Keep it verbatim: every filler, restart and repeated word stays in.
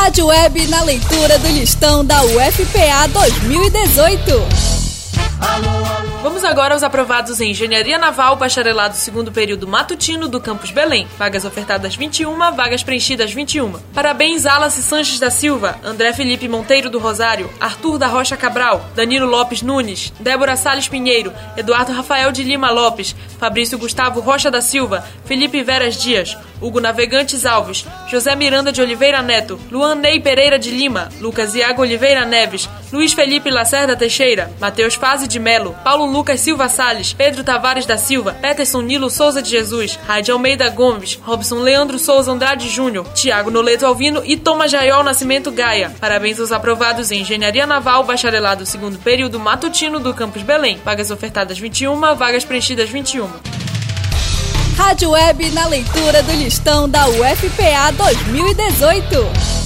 Rádio Web na leitura do listão da U F P A dois mil e dezoito. Vamos agora aos aprovados em Engenharia Naval, bacharelado segundo período matutino do Campus Belém. Vagas ofertadas vinte e uma, vagas preenchidas vinte e uma. Parabéns Alace Sanches da Silva, André Felipe Monteiro do Rosário, Arthur da Rocha Cabral, Danilo Lopes Nunes, Débora Salles Pinheiro, Eduardo Rafael de Lima Lopes, Fabrício Gustavo Rocha da Silva, Felipe Veras Dias, Hugo Navegantes Alves, José Miranda de Oliveira Neto, Luan Ney Pereira de Lima, Lucas Iago Oliveira Neves, Luiz Felipe Lacerda Teixeira, Matheus Faze de Melo, Paulo Lucas Silva Salles, Pedro Tavares da Silva, Peterson Nilo Souza de Jesus, Raide Almeida Gomes, Robson Leandro Souza Andrade Júnior, Tiago Noleto Alvino e Thomas Jaiol Nascimento Gaia. Parabéns aos aprovados em Engenharia Naval, bacharelado segundo período matutino do Campus Belém. Vagas ofertadas vinte e uma, vagas preenchidas vinte e uma. Rádio Web na leitura do listão da U F P A dois mil e dezoito.